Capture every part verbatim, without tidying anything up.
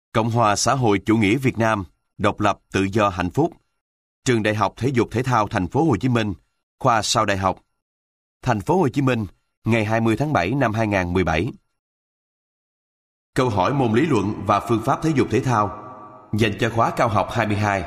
Cộng hòa xã hội chủ nghĩa Việt Nam, độc lập, tự do, hạnh phúc. Trường Đại học Thể dục Thể thao Thành phố Hồ Chí Minh, khoa sau đại học. Thành phố Hồ Chí Minh, ngày hai mươi tháng bảy năm hai nghìn không trăm mười bảy. Câu hỏi môn lý luận và phương pháp thể dục thể thao dành cho khóa cao học hai mươi hai.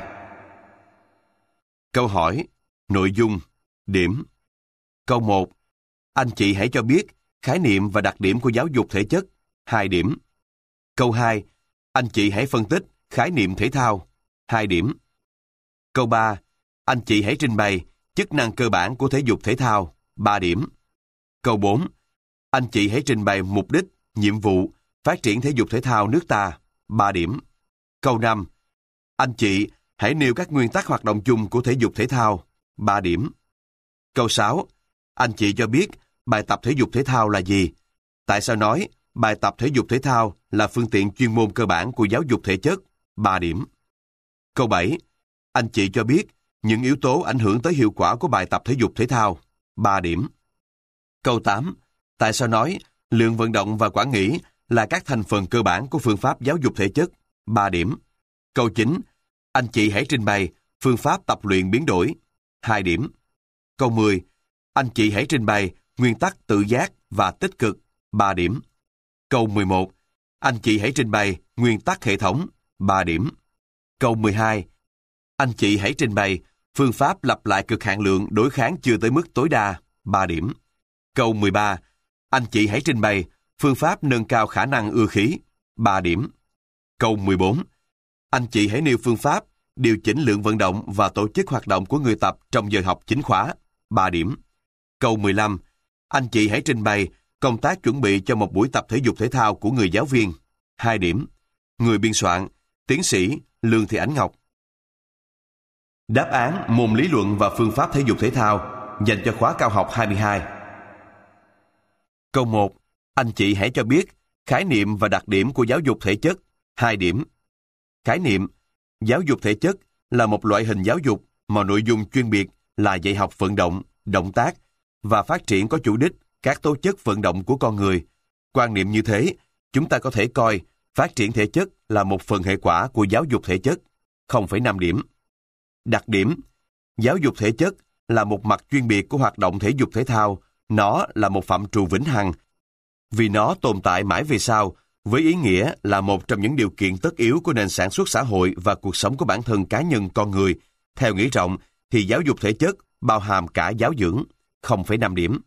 Câu hỏi, nội dung, điểm. Câu một. Anh chị hãy cho biết khái niệm và đặc điểm của giáo dục thể chất, hai điểm. Câu hai. Anh chị hãy phân tích khái niệm thể thao, hai điểm. Câu ba. Anh chị hãy trình bày chức năng cơ bản của thể dục thể thao, ba điểm. Câu bốn. Anh chị hãy trình bày mục đích, nhiệm vụ, phát triển thể dục thể thao nước ta, ba điểm. Câu năm. Anh chị hãy nêu các nguyên tắc hoạt động chung của thể dục thể thao, ba điểm. Câu sáu. Anh chị cho biết bài tập thể dục thể thao là gì? Tại sao nói bài tập thể dục thể thao là phương tiện chuyên môn cơ bản của giáo dục thể chất, ba điểm. Câu bảy. Anh chị cho biết những yếu tố ảnh hưởng tới hiệu quả của bài tập thể dục thể thao, ba điểm. Câu tám. Tại sao nói luyện vận động và quản nghĩ là các thành phần cơ bản của phương pháp giáo dục thể chất, ba điểm. Câu chín. Anh chị hãy trình bày phương pháp tập luyện biến đổi, hai điểm. Câu mười. Anh chị hãy trình bày nguyên tắc tự giác và tích cực, ba điểm. Câu mười một. Anh chị hãy trình bày nguyên tắc hệ thống, ba điểm. Câu mười hai. Anh chị hãy trình bày phương pháp lặp lại cực hạn lượng đối kháng chưa tới mức tối đa, ba điểm. Câu mười ba. Anh chị hãy trình bày phương pháp nâng cao khả năng ưa khí, ba điểm. Câu mười bốn. Anh chị hãy nêu phương pháp điều chỉnh lượng vận động và tổ chức hoạt động của người tập trong giờ học chính khóa, ba điểm. Câu mười lăm. Anh chị hãy trình bày công tác chuẩn bị cho một buổi tập thể dục thể thao của người giáo viên, hai điểm. Người biên soạn, tiến sĩ Lương Thị Ánh Ngọc. Đáp án môn lý luận và phương pháp thể dục thể thao dành cho khóa cao học hai mươi hai. Câu một. Anh chị hãy cho biết khái niệm và đặc điểm của giáo dục thể chất, hai điểm. Khái niệm: giáo dục thể chất là một loại hình giáo dục mà nội dung chuyên biệt là dạy học vận động, động tác và phát triển có chủ đích các tố chất vận động của con người. Quan niệm như thế, chúng ta có thể coi phát triển thể chất là một phần hệ quả của giáo dục thể chất, không phẩy năm điểm. Đặc điểm: giáo dục thể chất là một mặt chuyên biệt của hoạt động thể dục thể thao, nó là một phạm trù vĩnh hằng, vì nó tồn tại mãi về sau, với ý nghĩa là một trong những điều kiện tất yếu của nền sản xuất xã hội và cuộc sống của bản thân cá nhân con người. Theo nghĩa rộng, thì giáo dục thể chất bao hàm cả giáo dưỡng, không phẩy năm điểm.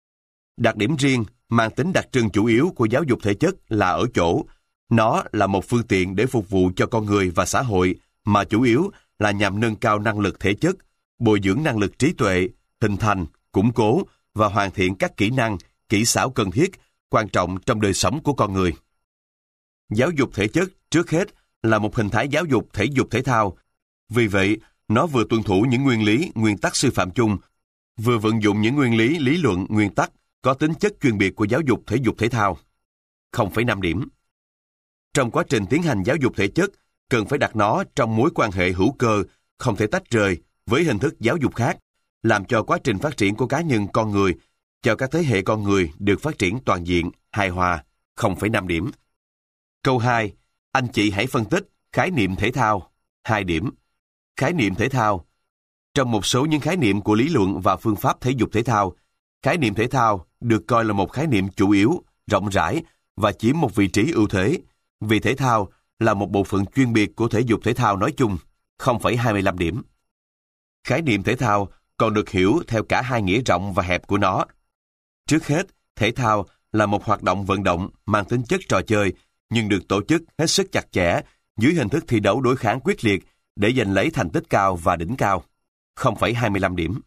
Đặc điểm riêng mang tính đặc trưng chủ yếu của giáo dục thể chất là ở chỗ, nó là một phương tiện để phục vụ cho con người và xã hội, mà chủ yếu là nhằm nâng cao năng lực thể chất, bồi dưỡng năng lực trí tuệ, hình thành, củng cố và hoàn thiện các kỹ năng, kỹ xảo cần thiết, quan trọng trong đời sống của con người. Giáo dục thể chất trước hết là một hình thái giáo dục thể dục thể thao. Vì vậy, nó vừa tuân thủ những nguyên lý, nguyên tắc sư phạm chung, vừa vận dụng những nguyên lý, lý luận, nguyên tắc có tính chất chuyên biệt của giáo dục thể dục thể thao. không phẩy năm điểm. Trong quá trình tiến hành giáo dục thể chất, cần phải đặt nó trong mối quan hệ hữu cơ, không thể tách rời với hình thức giáo dục khác, làm cho quá trình phát triển của cá nhân con người, cho các thế hệ con người được phát triển toàn diện, hài hòa, không phẩy năm điểm. Câu hai. Anh chị hãy phân tích khái niệm thể thao, hai điểm. Khái niệm thể thao. Trong một số những khái niệm của lý luận và phương pháp thể dục thể thao, khái niệm thể thao được coi là một khái niệm chủ yếu, rộng rãi và chiếm một vị trí ưu thế, vì thể thao là một bộ phận chuyên biệt của thể dục thể thao nói chung, không phẩy hai mươi lăm điểm. Khái niệm thể thao còn được hiểu theo cả hai nghĩa rộng và hẹp của nó. Trước hết, thể thao là một hoạt động vận động mang tính chất trò chơi, nhưng được tổ chức hết sức chặt chẽ dưới hình thức thi đấu đối kháng quyết liệt để giành lấy thành tích cao và đỉnh cao, không phẩy hai mươi lăm điểm.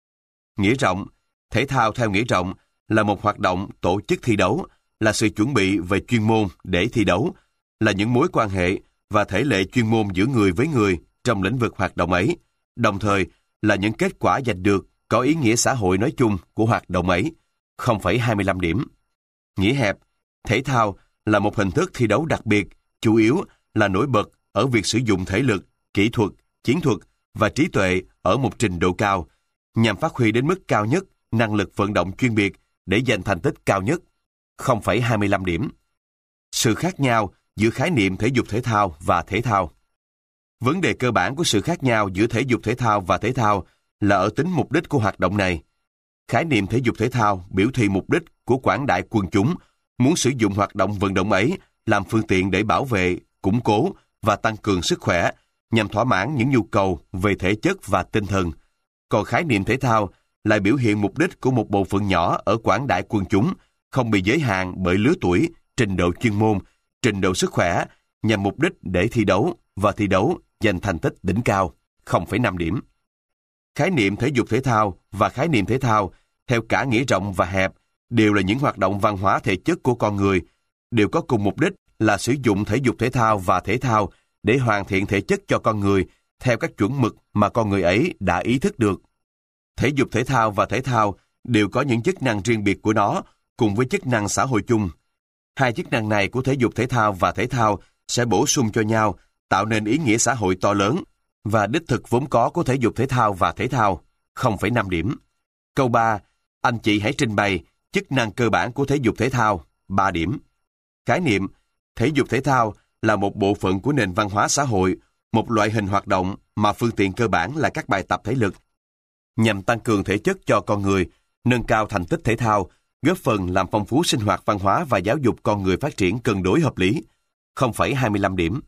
Nghĩa rộng. Thể thao theo nghĩa rộng là một hoạt động tổ chức thi đấu, là sự chuẩn bị về chuyên môn để thi đấu, là những mối quan hệ và thể lệ chuyên môn giữa người với người trong lĩnh vực hoạt động ấy, đồng thời là những kết quả giành được có ý nghĩa xã hội nói chung của hoạt động ấy, không phẩy hai mươi lăm điểm. Nghĩa hẹp. Thể thao là một hình thức thi đấu đặc biệt, chủ yếu là nổi bật ở việc sử dụng thể lực, kỹ thuật, chiến thuật và trí tuệ ở một trình độ cao, nhằm phát huy đến mức cao nhất năng lực vận động chuyên biệt để giành thành tích cao nhất, không phẩy hai mươi lăm điểm. Sự khác nhau giữa khái niệm thể dục thể thao và thể thao. Vấn đề cơ bản của sự khác nhau giữa thể dục thể thao và thể thao là ở tính mục đích của hoạt động này. Khái niệm thể dục thể thao biểu thị mục đích của quảng đại quần chúng muốn sử dụng hoạt động vận động ấy làm phương tiện để bảo vệ, củng cố và tăng cường sức khỏe nhằm thỏa mãn những nhu cầu về thể chất và tinh thần. Còn khái niệm thể thao lại biểu hiện mục đích của một bộ phận nhỏ ở quảng đại quần chúng không bị giới hạn bởi lứa tuổi, trình độ chuyên môn, trình độ sức khỏe nhằm mục đích để thi đấu và thi đấu giành thành tích đỉnh cao, không phẩy năm điểm. Khái niệm thể dục thể thao và khái niệm thể thao theo cả nghĩa rộng và hẹp đều là những hoạt động văn hóa thể chất của con người, đều có cùng mục đích là sử dụng thể dục thể thao và thể thao để hoàn thiện thể chất cho con người theo các chuẩn mực mà con người ấy đã ý thức được. Thể dục thể thao và thể thao đều có những chức năng riêng biệt của nó cùng với chức năng xã hội chung. Hai chức năng này của thể dục thể thao và thể thao sẽ bổ sung cho nhau, tạo nên ý nghĩa xã hội to lớn và đích thực vốn có của thể dục thể thao và thể thao, không phẩy năm điểm. Câu ba, anh chị hãy trình bày chức năng cơ bản của thể dục thể thao, ba điểm. Khái niệm, thể dục thể thao là một bộ phận của nền văn hóa xã hội, một loại hình hoạt động mà phương tiện cơ bản là các bài tập thể lực, nhằm tăng cường thể chất cho con người, nâng cao thành tích thể thao, góp phần làm phong phú sinh hoạt văn hóa và giáo dục con người phát triển cân đối hợp lý, không phẩy hai mươi lăm điểm.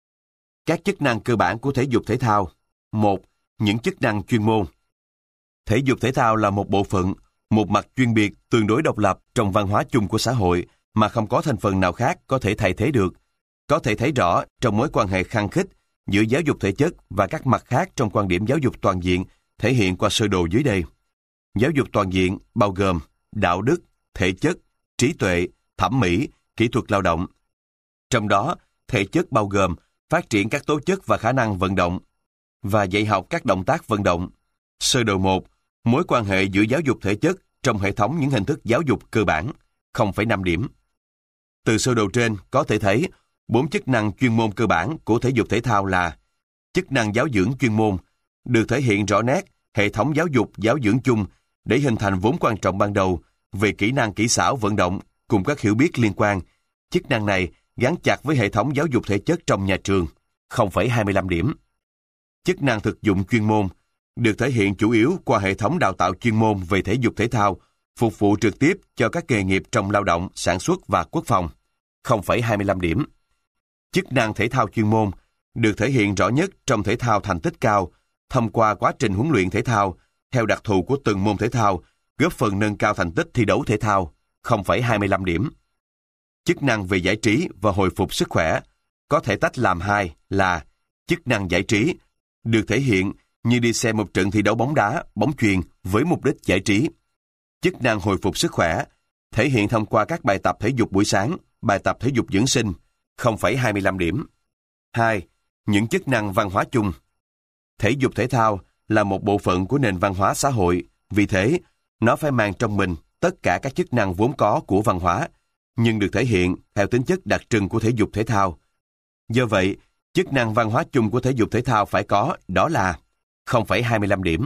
Các chức năng cơ bản của thể dục thể thao. một. Những chức năng chuyên môn. Thể dục thể thao là một bộ phận, một mặt chuyên biệt tương đối độc lập trong văn hóa chung của xã hội mà không có thành phần nào khác có thể thay thế được. Có thể thấy rõ trong mối quan hệ khăng khít giữa giáo dục thể chất và các mặt khác trong quan điểm giáo dục toàn diện thể hiện qua sơ đồ dưới đây. Giáo dục toàn diện bao gồm đạo đức, thể chất, trí tuệ, thẩm mỹ, kỹ thuật lao động. Trong đó, thể chất bao gồm phát triển các tố chất và khả năng vận động và dạy học các động tác vận động. Sơ đồ một, mối quan hệ giữa giáo dục thể chất trong hệ thống những hình thức giáo dục cơ bản, không phẩy năm điểm. Từ sơ đồ trên có thể thấy bốn chức năng chuyên môn cơ bản của thể dục thể thao là chức năng giáo dưỡng chuyên môn, được thể hiện rõ nét hệ thống giáo dục giáo dưỡng chung để hình thành vốn quan trọng ban đầu về kỹ năng kỹ xảo vận động cùng các hiểu biết liên quan. Chức năng này gắn chặt với hệ thống giáo dục thể chất trong nhà trường, không phẩy hai mươi lăm điểm. Chức năng thực dụng chuyên môn, được thể hiện chủ yếu qua hệ thống đào tạo chuyên môn về thể dục thể thao, phục vụ trực tiếp cho các nghề nghiệp trong lao động, sản xuất và quốc phòng, không phẩy hai mươi lăm điểm. Chức năng thể thao chuyên môn, được thể hiện rõ nhất trong thể thao thành tích cao, thông qua quá trình huấn luyện thể thao, theo đặc thù của từng môn thể thao, góp phần nâng cao thành tích thi đấu thể thao, không phẩy hai mươi lăm điểm. Chức năng về giải trí và hồi phục sức khỏe, có thể tách làm hai là chức năng giải trí, được thể hiện như đi xem một trận thi đấu bóng đá, bóng chuyền với mục đích giải trí. Chức năng hồi phục sức khỏe, thể hiện thông qua các bài tập thể dục buổi sáng, bài tập thể dục dưỡng sinh, không phẩy hai mươi lăm điểm. hai. Những chức năng văn hóa chung. Thể dục thể thao là một bộ phận của nền văn hóa xã hội, vì thế, nó phải mang trong mình tất cả các chức năng vốn có của văn hóa, nhưng được thể hiện theo tính chất đặc trưng của thể dục thể thao. Do vậy, chức năng văn hóa chung của thể dục thể thao phải có đó là không phẩy hai mươi lăm điểm.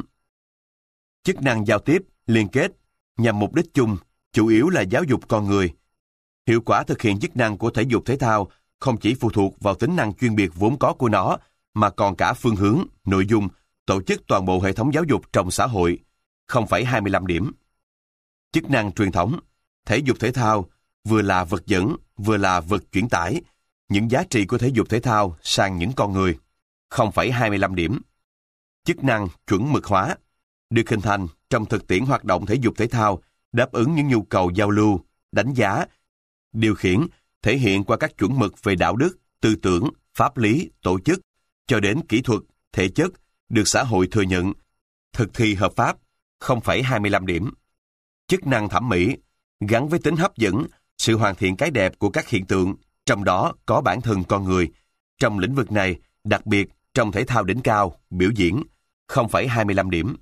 Chức năng giao tiếp, liên kết, nhằm mục đích chung, chủ yếu là giáo dục con người. Hiệu quả thực hiện chức năng của thể dục thể thao không chỉ phụ thuộc vào tính năng chuyên biệt vốn có của nó, mà còn cả phương hướng, nội dung, tổ chức toàn bộ hệ thống giáo dục trong xã hội, không phẩy hai mươi lăm điểm. Chức năng truyền thống, thể dục thể thao vừa là vật dẫn, vừa là vật chuyển tải những giá trị của thể dục thể thao sang những con người, không phẩy hai mươi lăm điểm. Chức năng chuẩn mực hóa, được hình thành trong thực tiễn hoạt động thể dục thể thao, đáp ứng những nhu cầu giao lưu, đánh giá, điều khiển, thể hiện qua các chuẩn mực về đạo đức, tư tưởng, pháp lý, tổ chức, cho đến kỹ thuật, thể chất, được xã hội thừa nhận, thực thi hợp pháp, không phẩy hai mươi lăm điểm. Chức năng thẩm mỹ, gắn với tính hấp dẫn, sự hoàn thiện cái đẹp của các hiện tượng, trong đó có bản thân con người. Trong lĩnh vực này, đặc biệt trong thể thao đỉnh cao, biểu diễn, không phẩy hai mươi lăm điểm.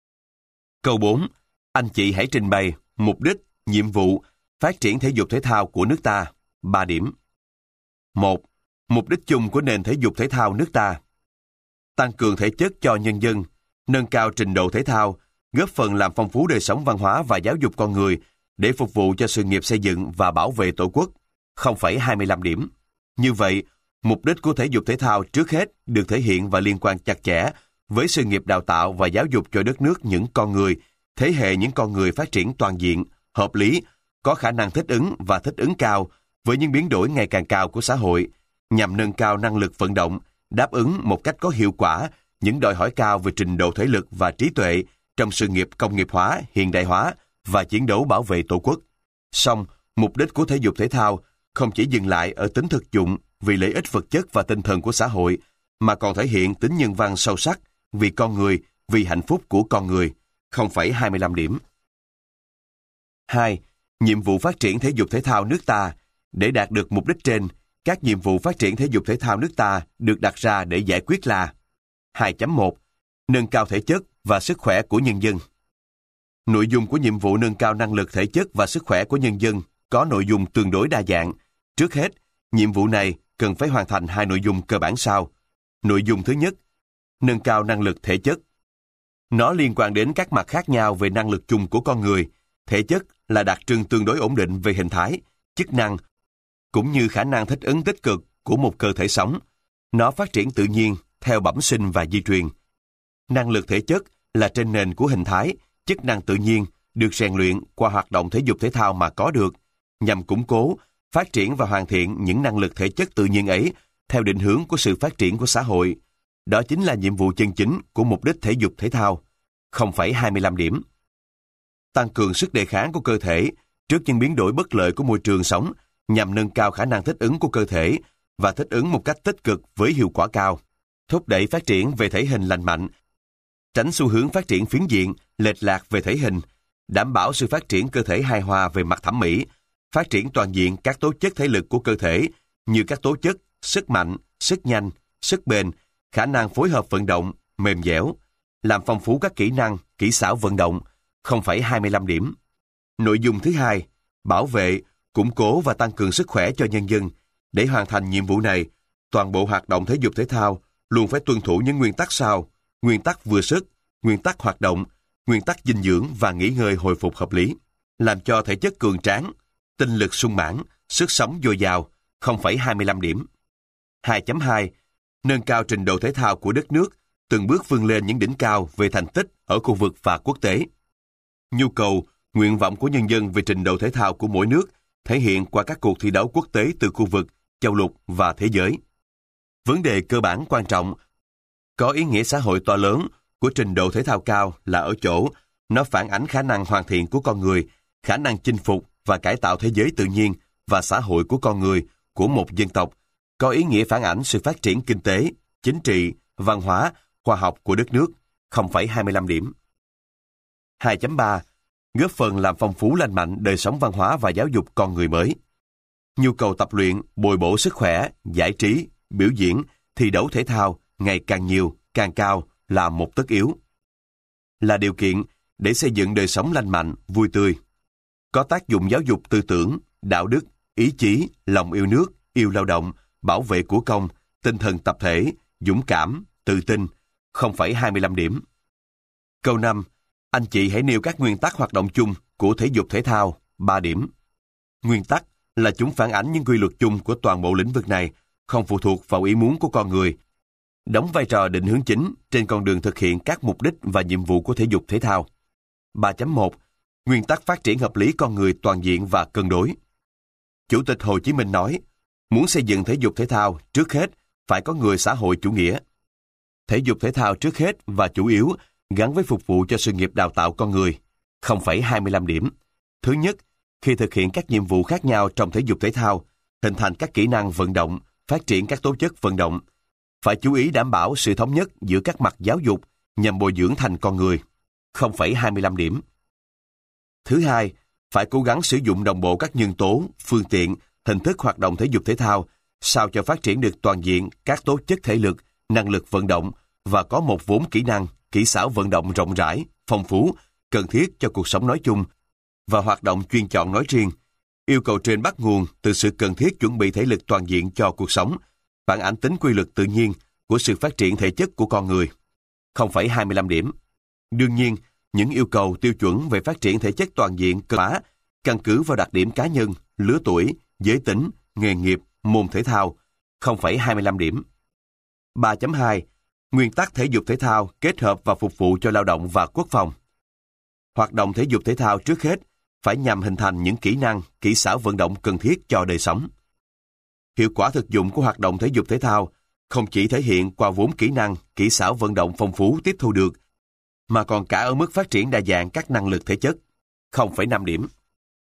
Câu bốn. Anh chị hãy trình bày mục đích, nhiệm vụ, phát triển thể dục thể thao của nước ta, ba điểm. một. Mục đích chung của nền thể dục thể thao nước ta. Tăng cường thể chất cho nhân dân, nâng cao trình độ thể thao, góp phần làm phong phú đời sống văn hóa và giáo dục con người để phục vụ cho sự nghiệp xây dựng và bảo vệ Tổ quốc, không phẩy hai mươi lăm điểm. Như vậy, mục đích của thể dục thể thao trước hết được thể hiện và liên quan chặt chẽ với sự nghiệp đào tạo và giáo dục cho đất nước những con người, thế hệ những con người phát triển toàn diện, hợp lý, có khả năng thích ứng và thích ứng cao với những biến đổi ngày càng cao của xã hội, nhằm nâng cao năng lực vận động, đáp ứng một cách có hiệu quả những đòi hỏi cao về trình độ thể lực và trí tuệ trong sự nghiệp công nghiệp hóa, hiện đại hóa và chiến đấu bảo vệ Tổ quốc. Song, mục đích của thể dục thể thao không chỉ dừng lại ở tính thực dụng vì lợi ích vật chất và tinh thần của xã hội, mà còn thể hiện tính nhân văn sâu sắc vì con người, vì hạnh phúc của con người, không phẩy hai mươi lăm điểm. hai. Nhiệm vụ phát triển thể dục thể thao nước ta. Để đạt được mục đích trên, các nhiệm vụ phát triển thể dục thể thao nước ta được đặt ra để giải quyết là: hai chấm một. Nâng cao thể chất và sức khỏe của nhân dân. Nội dung của nhiệm vụ nâng cao năng lực thể chất và sức khỏe của nhân dân có nội dung tương đối đa dạng. Trước hết, nhiệm vụ này cần phải hoàn thành hai nội dung cơ bản sau. Nội dung thứ nhất, nâng cao năng lực thể chất. Nó liên quan đến các mặt khác nhau về năng lực chung của con người. Thể chất là đặc trưng tương đối ổn định về hình thái, chức năng, cũng như khả năng thích ứng tích cực của một cơ thể sống. Nó phát triển tự nhiên theo bẩm sinh và di truyền. Năng lực thể chất là trên nền của hình thái, chức năng tự nhiên được rèn luyện qua hoạt động thể dục thể thao mà có được, nhằm củng cố, phát triển và hoàn thiện những năng lực thể chất tự nhiên ấy theo định hướng của sự phát triển của xã hội. Đó chính là nhiệm vụ chân chính của mục đích thể dục thể thao. không phẩy hai mươi lăm điểm. Tăng cường sức đề kháng của cơ thể trước những biến đổi bất lợi của môi trường sống nhằm nâng cao khả năng thích ứng của cơ thể và thích ứng một cách tích cực với hiệu quả cao. Thúc đẩy phát triển về thể hình lành mạnh, tránh xu hướng phát triển phiến diện, lệch lạc về thể hình, đảm bảo sự phát triển cơ thể hài hòa về mặt thẩm mỹ, phát triển toàn diện các tố chất thể lực của cơ thể như các tố chất sức mạnh, sức nhanh, sức bền, khả năng phối hợp vận động, mềm dẻo, làm phong phú các kỹ năng, kỹ xảo vận động, không phẩy hai mươi lăm điểm. Nội dung thứ hai, bảo vệ, củng cố và tăng cường sức khỏe cho nhân dân. Để hoàn thành nhiệm vụ này, toàn bộ hoạt động thể dục thể thao luôn phải tuân thủ những nguyên tắc sau: nguyên tắc vừa sức, nguyên tắc hoạt động, nguyên tắc dinh dưỡng và nghỉ ngơi hồi phục hợp lý, làm cho thể chất cường tráng, tinh lực sung mãn, sức sống dồi dào, không phẩy hai mươi lăm điểm. hai chấm hai. Nâng cao trình độ thể thao của đất nước, từng bước vươn lên những đỉnh cao về thành tích ở khu vực và quốc tế. Nhu cầu, nguyện vọng của nhân dân về trình độ thể thao của mỗi nước thể hiện qua các cuộc thi đấu quốc tế từ khu vực, châu lục và thế giới. Vấn đề cơ bản quan trọng, có ý nghĩa xã hội to lớn của trình độ thể thao cao là ở chỗ nó phản ánh khả năng hoàn thiện của con người, khả năng chinh phục và cải tạo thế giới tự nhiên và xã hội của con người, của một dân tộc, có ý nghĩa phản ảnh sự phát triển kinh tế, chính trị, văn hóa, khoa học của đất nước, không phẩy hai mươi lăm điểm. hai chấm ba. Góp phần làm phong phú lành mạnh đời sống văn hóa và giáo dục con người mới. Nhu cầu tập luyện, bồi bổ sức khỏe, giải trí, biểu diễn, thi đấu thể thao ngày càng nhiều, càng cao là một tất yếu. Là điều kiện để xây dựng đời sống lành mạnh, vui tươi. Có tác dụng giáo dục tư tưởng, đạo đức, ý chí, lòng yêu nước, yêu lao động, bảo vệ của công, tinh thần tập thể, dũng cảm, tự tin, không phẩy hai mươi lăm điểm. Câu năm. Anh chị hãy nêu các nguyên tắc hoạt động chung của thể dục thể thao, ba điểm. Nguyên tắc là chúng phản ánh những quy luật chung của toàn bộ lĩnh vực này, không phụ thuộc vào ý muốn của con người, đóng vai trò định hướng chính trên con đường thực hiện các mục đích và nhiệm vụ của thể dục thể thao. ba chấm một. Nguyên tắc phát triển hợp lý con người toàn diện và cân đối. Chủ tịch Hồ Chí Minh nói, muốn xây dựng thể dục thể thao, trước hết phải có người xã hội chủ nghĩa. Thể dục thể thao trước hết và chủ yếu gắn với phục vụ cho sự nghiệp đào tạo con người, không phẩy hai mươi lăm điểm. Thứ nhất, khi thực hiện các nhiệm vụ khác nhau trong thể dục thể thao, hình thành các kỹ năng vận động, phát triển các tố chất vận động, phải chú ý đảm bảo sự thống nhất giữa các mặt giáo dục nhằm bồi dưỡng thành con người, không phẩy hai mươi lăm điểm. Thứ hai, phải cố gắng sử dụng đồng bộ các nhân tố, phương tiện, hình thức hoạt động thể dục thể thao, sao cho phát triển được toàn diện các tố chất thể lực, năng lực vận động và có một vốn kỹ năng, kỹ xảo vận động rộng rãi, phong phú, cần thiết cho cuộc sống nói chung và hoạt động chuyên chọn nói riêng. Yêu cầu trên bắt nguồn từ sự cần thiết chuẩn bị thể lực toàn diện cho cuộc sống, phản ánh tính quy luật tự nhiên của sự phát triển thể chất của con người, không phẩy hai mươi lăm điểm. Đương nhiên, những yêu cầu tiêu chuẩn về phát triển thể chất toàn diện cơ bản căn cứ vào đặc điểm cá nhân, lứa tuổi, giới tính, nghề nghiệp, môn thể thao, không phẩy hai mươi lăm điểm. ba chấm hai. Nguyên tắc thể dục thể thao kết hợp và phục vụ cho lao động và quốc phòng. Hoạt động thể dục thể thao trước hết phải nhằm hình thành những kỹ năng, kỹ xảo vận động cần thiết cho đời sống. Hiệu quả thực dụng của hoạt động thể dục thể thao không chỉ thể hiện qua vốn kỹ năng, kỹ xảo vận động phong phú tiếp thu được, mà còn cả ở mức phát triển đa dạng các năng lực thể chất, không phẩy năm điểm.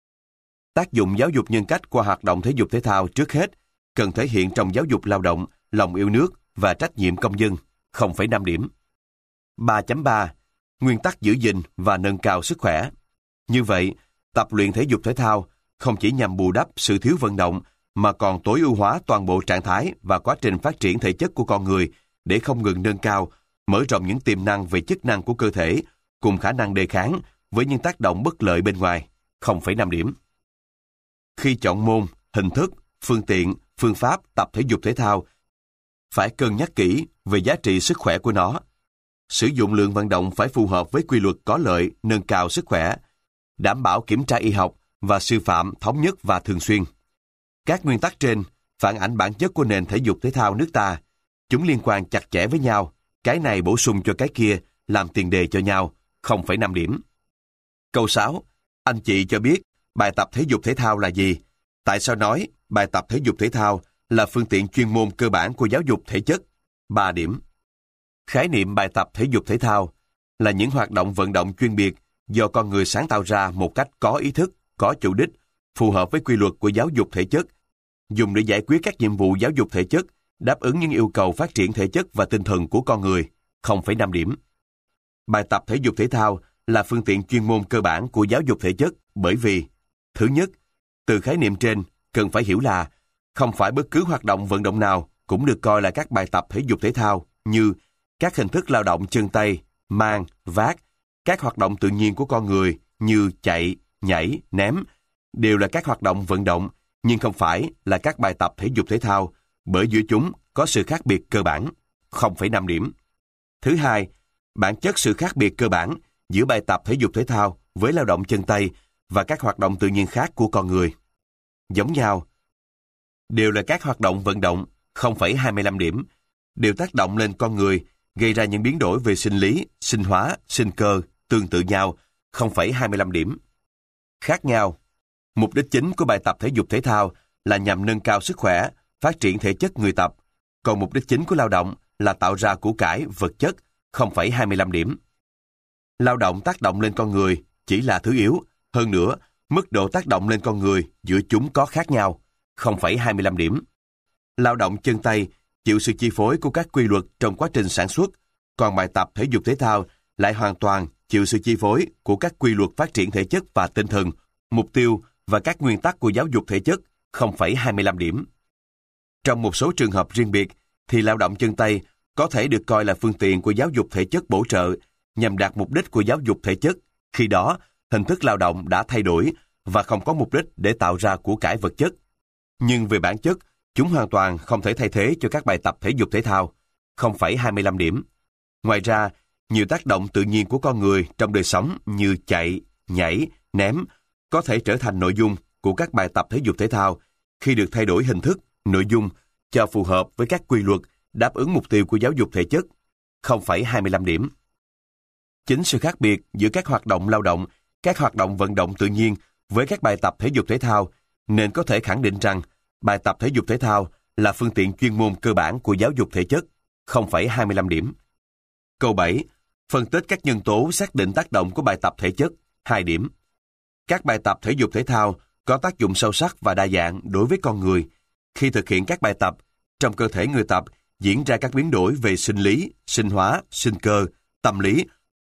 Tác dụng giáo dục nhân cách qua hoạt động thể dục thể thao trước hết cần thể hiện trong giáo dục lao động, lòng yêu nước và trách nhiệm công dân, không phẩy năm điểm. ba chấm ba. Nguyên tắc giữ gìn và nâng cao sức khỏe. Như vậy, tập luyện thể dục thể thao không chỉ nhằm bù đắp sự thiếu vận động, mà còn tối ưu hóa toàn bộ trạng thái và quá trình phát triển thể chất của con người để không ngừng nâng cao, mở rộng những tiềm năng về chức năng của cơ thể, cùng khả năng đề kháng với những tác động bất lợi bên ngoài, không phẩy năm điểm. Khi chọn môn, hình thức, phương tiện, phương pháp tập thể dục thể thao, phải cân nhắc kỹ về giá trị sức khỏe của nó. Sử dụng lượng vận động phải phù hợp với quy luật có lợi, nâng cao sức khỏe, đảm bảo kiểm tra y học và sư phạm thống nhất và thường xuyên. Các nguyên tắc trên phản ảnh bản chất của nền thể dục thể thao nước ta. Chúng liên quan chặt chẽ với nhau, cái này bổ sung cho cái kia, làm tiền đề cho nhau, không phẩy năm điểm. Câu sáu. Anh chị cho biết bài tập thể dục thể thao là gì? Tại sao nói bài tập thể dục thể thao là phương tiện chuyên môn cơ bản của giáo dục thể chất? ba điểm. Khái niệm bài tập thể dục thể thao là những hoạt động vận động chuyên biệt do con người sáng tạo ra một cách có ý thức, có chủ đích, phù hợp với quy luật của giáo dục thể chất, dùng để giải quyết các nhiệm vụ giáo dục thể chất, đáp ứng những yêu cầu phát triển thể chất và tinh thần của con người, không phẩy năm điểm. Bài tập thể dục thể thao là phương tiện chuyên môn cơ bản của giáo dục thể chất bởi vì, thứ nhất, từ khái niệm trên cần phải hiểu là không phải bất cứ hoạt động vận động nào cũng được coi là các bài tập thể dục thể thao, như các hình thức lao động chân tay, mang, vác, các hoạt động tự nhiên của con người như chạy, nhảy, ném, đều là các hoạt động vận động, nhưng không phải là các bài tập thể dục thể thao, bởi giữa chúng có sự khác biệt cơ bản, không phẩy năm điểm. Thứ hai, bản chất sự khác biệt cơ bản giữa bài tập thể dục thể thao với lao động chân tay và các hoạt động tự nhiên khác của con người. Giống nhau, đều là các hoạt động vận động, không phẩy hai mươi lăm điểm, đều tác động lên con người, gây ra những biến đổi về sinh lý, sinh hóa, sinh cơ, tương tự nhau, không phẩy hai mươi lăm điểm. Khác nhau, mục đích chính của bài tập thể dục thể thao là nhằm nâng cao sức khỏe, phát triển thể chất người tập, còn mục đích chính của lao động là tạo ra của cải, vật chất, không phẩy hai mươi lăm điểm. Lao động tác động lên con người chỉ là thứ yếu, hơn nữa, mức độ tác động lên con người giữa chúng có khác nhau, không phẩy hai mươi lăm điểm. Lao động chân tay chịu sự chi phối của các quy luật trong quá trình sản xuất, còn bài tập thể dục thể thao lại hoàn toàn chịu sự chi phối của các quy luật phát triển thể chất và tinh thần, mục tiêu và các nguyên tắc của giáo dục thể chất, không phẩy hai mươi lăm điểm. Trong một số trường hợp riêng biệt, thì lao động chân tay có thể được coi là phương tiện của giáo dục thể chất bổ trợ nhằm đạt mục đích của giáo dục thể chất. Khi đó, hình thức lao động đã thay đổi và không có mục đích để tạo ra của cải vật chất. Nhưng về bản chất, chúng hoàn toàn không thể thay thế cho các bài tập thể dục thể thao, không phẩy hai mươi lăm điểm. Ngoài ra, nhiều tác động tự nhiên của con người trong đời sống như chạy, nhảy, ném có thể trở thành nội dung của các bài tập thể dục thể thao khi được thay đổi hình thức, nội dung cho phù hợp với các quy luật đáp ứng mục tiêu của giáo dục thể chất, không phẩy hai mươi lăm điểm. Chính sự khác biệt giữa các hoạt động lao động, các hoạt động vận động tự nhiên với các bài tập thể dục thể thao nên có thể khẳng định rằng bài tập thể dục thể thao là phương tiện chuyên môn cơ bản của giáo dục thể chất, không phẩy hai mươi lăm điểm. Câu bảy. Phân tích các nhân tố xác định tác động của bài tập thể chất, hai điểm. Các bài tập thể dục thể thao có tác dụng sâu sắc và đa dạng đối với con người. Khi thực hiện các bài tập, trong cơ thể người tập diễn ra các biến đổi về sinh lý, sinh hóa, sinh cơ, tâm lý,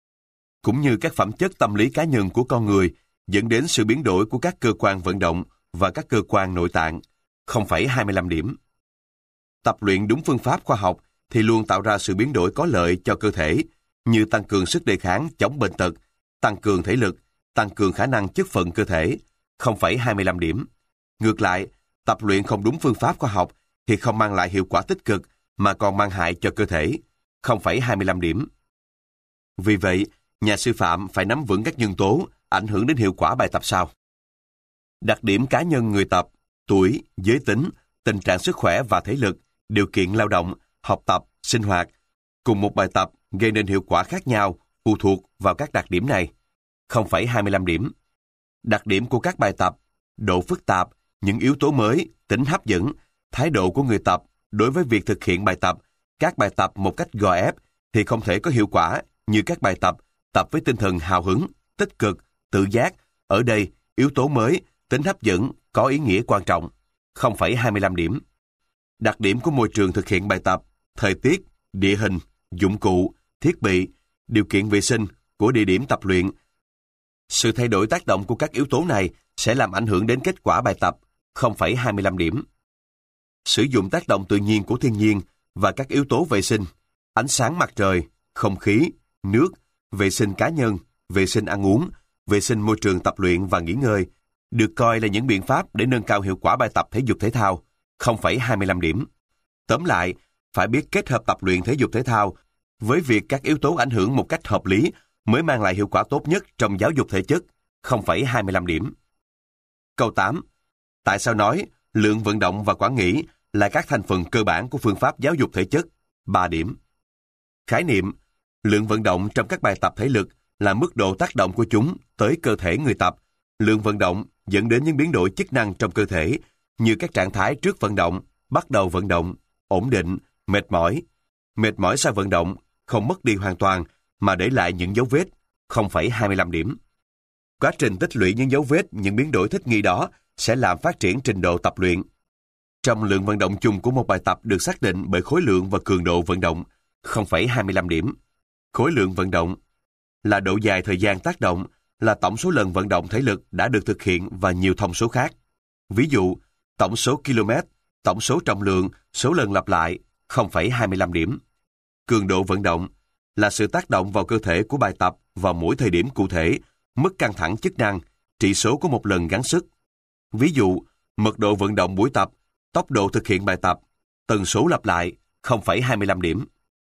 cũng như các phẩm chất tâm lý cá nhân của con người, dẫn đến sự biến đổi của các cơ quan vận động và các cơ quan nội tạng, không phẩy hai mươi lăm điểm. Tập luyện đúng phương pháp khoa học thì luôn tạo ra sự biến đổi có lợi cho cơ thể, như tăng cường sức đề kháng chống bệnh tật, tăng cường thể lực, tăng cường khả năng chức phận cơ thể, không phẩy hai mươi lăm điểm. Ngược lại, tập luyện không đúng phương pháp khoa học thì không mang lại hiệu quả tích cực mà còn mang hại cho cơ thể, không phẩy hai mươi lăm điểm. Vì vậy, nhà sư phạm phải nắm vững các nhân tố ảnh hưởng đến hiệu quả bài tập sau. Đặc điểm cá nhân người tập, tuổi, giới tính, tình trạng sức khỏe và thể lực, điều kiện lao động, học tập, sinh hoạt. Cùng một bài tập gây nên hiệu quả khác nhau phụ thuộc vào các đặc điểm này. không phẩy hai mươi lăm điểm. Đặc điểm của các bài tập, độ phức tạp, những yếu tố mới, tính hấp dẫn, thái độ của người tập đối với việc thực hiện bài tập, các bài tập một cách gò ép thì không thể có hiệu quả như các bài tập tập với tinh thần hào hứng, tích cực, tự giác. Ở đây, yếu tố mới, tính hấp dẫn có ý nghĩa quan trọng. không phẩy hai mươi lăm điểm. Đặc điểm của môi trường thực hiện bài tập, thời tiết, địa hình, dụng cụ, thiết bị, điều kiện vệ sinh của địa điểm tập luyện. Sự thay đổi tác động của các yếu tố này sẽ làm ảnh hưởng đến kết quả bài tập. không phẩy hai mươi lăm điểm. Sử dụng tác động tự nhiên của thiên nhiên và các yếu tố vệ sinh, ánh sáng mặt trời, không khí, nước, vệ sinh cá nhân, vệ sinh ăn uống, vệ sinh môi trường tập luyện và nghỉ ngơi, được coi là những biện pháp để nâng cao hiệu quả bài tập thể dục thể thao. không phẩy hai mươi lăm điểm. Tóm lại, phải biết kết hợp tập luyện thể dục thể thao với việc các yếu tố ảnh hưởng một cách hợp lý mới mang lại hiệu quả tốt nhất trong giáo dục thể chất. không phẩy hai mươi lăm điểm. Câu tám. Tại sao nói lượng vận động và quản nghĩ là các thành phần cơ bản của phương pháp giáo dục thể chất? ba điểm. Khái niệm: lượng vận động trong các bài tập thể lực là mức độ tác động của chúng tới cơ thể người tập. Lượng vận động dẫn đến những biến đổi chức năng trong cơ thể, như các trạng thái trước vận động, bắt đầu vận động, ổn định, mệt mỏi. Mệt mỏi sau vận động không mất đi hoàn toàn mà để lại những dấu vết. không phẩy hai mươi lăm điểm. Quá trình tích lũy những dấu vết, những biến đổi thích nghi đó sẽ làm phát triển trình độ tập luyện. Trong lượng vận động chung của một bài tập được xác định bởi khối lượng và cường độ vận động. không phẩy hai mươi lăm điểm. Khối lượng vận động là độ dài thời gian tác động, là tổng số lần vận động thể lực đã được thực hiện và nhiều thông số khác. Ví dụ, tổng số km, tổng số trọng lượng, số lần lặp lại. không phẩy hai mươi lăm điểm. Cường độ vận động là sự tác động vào cơ thể của bài tập vào mỗi thời điểm cụ thể, mức căng thẳng chức năng, trị số của một lần gắng sức. Ví dụ, mật độ vận động buổi tập, tốc độ thực hiện bài tập, tần số lặp lại. không phẩy hai mươi lăm điểm.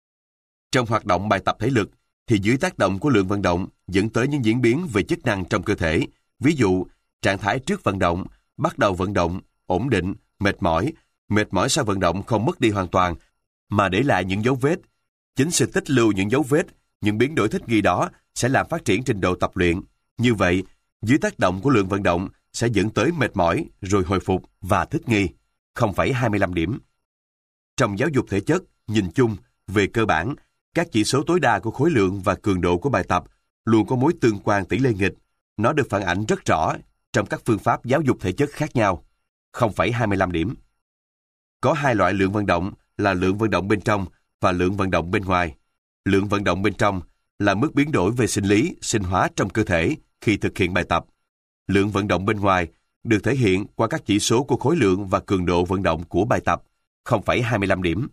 Trong hoạt động bài tập thể lực, thì dưới tác động của lượng vận động dẫn tới những diễn biến về chức năng trong cơ thể. Ví dụ, trạng thái trước vận động, bắt đầu vận động, ổn định, mệt mỏi. Mệt mỏi sau vận động không mất đi hoàn toàn, mà để lại những dấu vết. Chính sự tích lưu những dấu vết, những biến đổi thích nghi đó sẽ làm phát triển trình độ tập luyện. Như vậy, dưới tác động của lượng vận động sẽ dẫn tới mệt mỏi, rồi hồi phục và thích nghi. không phẩy hai mươi lăm điểm. Trong giáo dục thể chất, nhìn chung, về cơ bản, các chỉ số tối đa của khối lượng và cường độ của bài tập luôn có mối tương quan tỷ lệ nghịch. Nó được phản ảnh rất rõ trong các phương pháp giáo dục thể chất khác nhau. không phẩy hai mươi lăm điểm. Có hai loại lượng vận động là lượng vận động bên trong và lượng vận động bên ngoài. Lượng vận động bên trong là mức biến đổi về sinh lý, sinh hóa trong cơ thể khi thực hiện bài tập. Lượng vận động bên ngoài được thể hiện qua các chỉ số của khối lượng và cường độ vận động của bài tập. không phẩy hai mươi lăm điểm.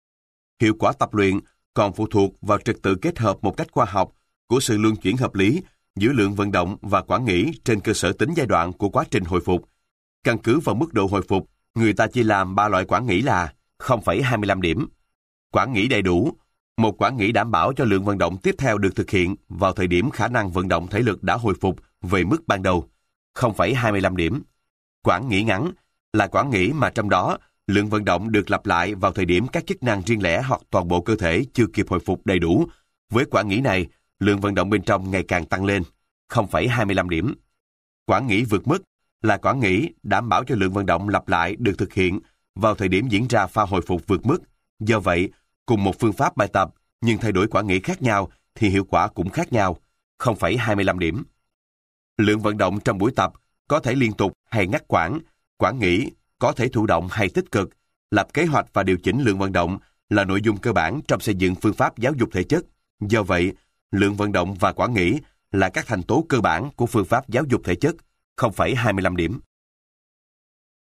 Hiệu quả tập luyện còn phụ thuộc vào trật tự kết hợp một cách khoa học của sự luân chuyển hợp lý giữa lượng vận động và quản nghĩ trên cơ sở tính giai đoạn của quá trình hồi phục. Căn cứ vào mức độ hồi phục, người ta chia làm ba loại quản nghĩ là không phẩy hai mươi lăm điểm. Quản nghĩ đầy đủ, một quản nghĩ đảm bảo cho lượng vận động tiếp theo được thực hiện vào thời điểm khả năng vận động thể lực đã hồi phục về mức ban đầu. không phẩy hai mươi lăm điểm. Quản nghĩ ngắn là quản nghĩ mà trong đó lượng vận động được lặp lại vào thời điểm các chức năng riêng lẻ hoặc toàn bộ cơ thể chưa kịp hồi phục đầy đủ. Với quản nghĩ này, lượng vận động bên trong ngày càng tăng lên. không phẩy hai mươi lăm điểm. Quản nghĩ vượt mức là quản nghĩ đảm bảo cho lượng vận động lặp lại được thực hiện vào thời điểm diễn ra pha hồi phục vượt mức. Do vậy, cùng một phương pháp bài tập nhưng thay đổi quản nghĩ khác nhau thì hiệu quả cũng khác nhau. không phẩy hai mươi lăm điểm. Lượng vận động trong buổi tập có thể liên tục hay ngắt quãng. Quản nghĩ có thể thụ động hay tích cực. Lập kế hoạch và điều chỉnh lượng vận động là nội dung cơ bản trong xây dựng phương pháp giáo dục thể chất. Do vậy, lượng vận động và quản nghĩ là các thành tố cơ bản của phương pháp giáo dục thể chất. không phẩy hai mươi lăm điểm.